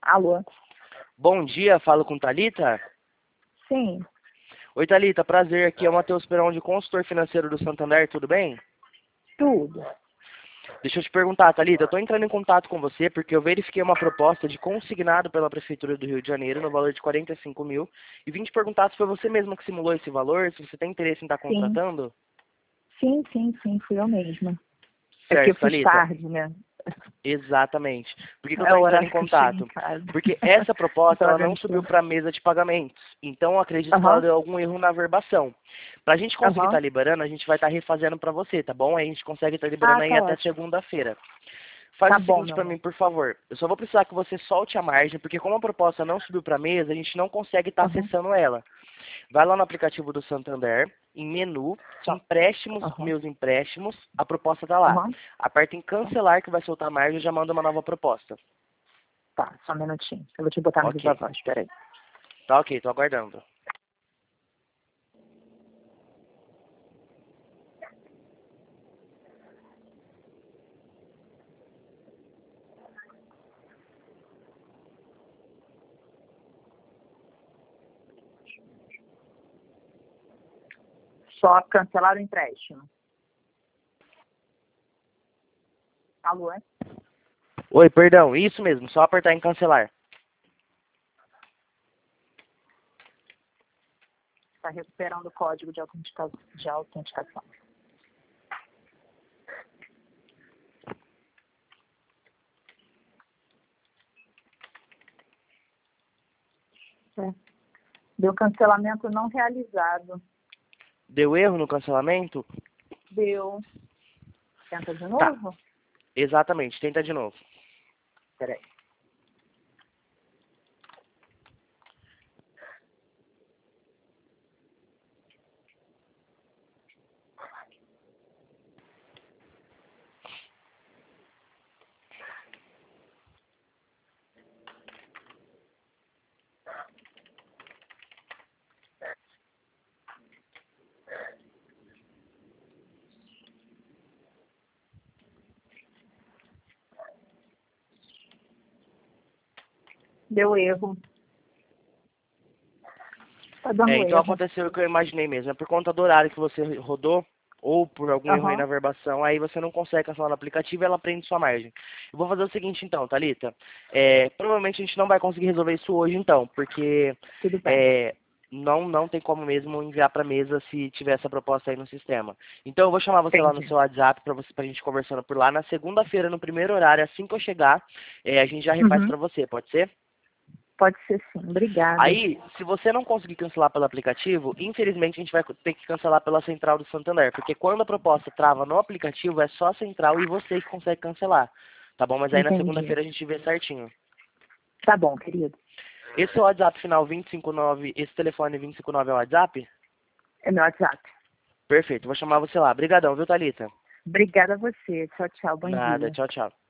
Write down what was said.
Alô? Bom dia, falo com Thalita? Sim, Oi, Thalita, prazer. Aqui é o Matheus Perão, de consultor financeiro do Santander, tudo bem? tudo. Deixa eu te perguntar, Thalita, eu estou entrando em contato com você porque eu verifiquei uma proposta de consignado pela Prefeitura do Rio de Janeiro no valor de 45 mil e vim te perguntar se foi você mesma que simulou esse valor, se você tem interesse em estar Sim, contratando? sim, fui eu mesma. É porque eu Certo, fiz Thalita. tarde, né? Exatamente. Por que que eu É estou o entrando em horário que eu cheguei em contato? casa. Porque essa proposta Tava ela não vendo subiu tudo. para a mesa de pagamentos. Então eu acredito que ela Aham, deu algum erro na verbação. Para a gente conseguir aham. estar liberando, a gente vai estar refazendo para você, tá bom? Aí a gente consegue estar Ah, liberando aí tá até ótimo. segunda-feira. Faz Tá o bom, seguinte meu para amor. mim, por favor. Eu só vou precisar que você solte a margem, porque como a proposta não subiu para a mesa, a gente não consegue estar Aham, acessando ela. Vai lá no aplicativo do Santander, em menu, só. empréstimos, Aham, meus empréstimos, a proposta tá lá. aham. Aperta em cancelar que vai soltar a margem e já manda uma nova proposta. Tá, só um minutinho. Eu vou te botar no viva Ok. voz, peraí. Tá ok, tô aguardando. Só cancelar o empréstimo. Alô? Oi, perdão, isso mesmo, só apertar em cancelar. Está recuperando o código de autenticação. É. Deu cancelamento não realizado. Deu erro no cancelamento? Deu. Tenta de Tá, novo? exatamente, tenta de novo. Peraí. Deu erro. Tá dando Então erro. aconteceu o que eu imaginei mesmo. É por conta do horário que você rodou, ou por algum erro aí Aham, na verbação, aí você não consegue cancelar no aplicativo e ela prende sua margem. Eu vou fazer o seguinte então, Thalita. Provavelmente a gente não vai conseguir resolver isso hoje então, porque tudo bem. é, não tem como mesmo enviar para mesa se tiver essa proposta aí no sistema. Então eu vou chamar você lá no Entendi. seu WhatsApp para você, pra gente conversando por lá. Na segunda-feira, no primeiro horário, assim que eu chegar, a gente já refaz Uhum. para você, pode ser? Pode ser sim. Obrigada. Aí, se você não conseguir cancelar pelo aplicativo, infelizmente a gente vai ter que cancelar pela central do Santander, porque quando a proposta trava no aplicativo, é só a central e você que consegue cancelar. Tá bom? Mas aí na Entendi. segunda-feira a gente vê certinho. Tá bom, querido. Esse é o WhatsApp final 259, esse telefone 259 é o WhatsApp? É meu WhatsApp. Perfeito, vou chamar você lá. Obrigadão, viu, Thalita? Obrigada a você. Tchau, tchau. Bom Nada, dia. tchau, tchau.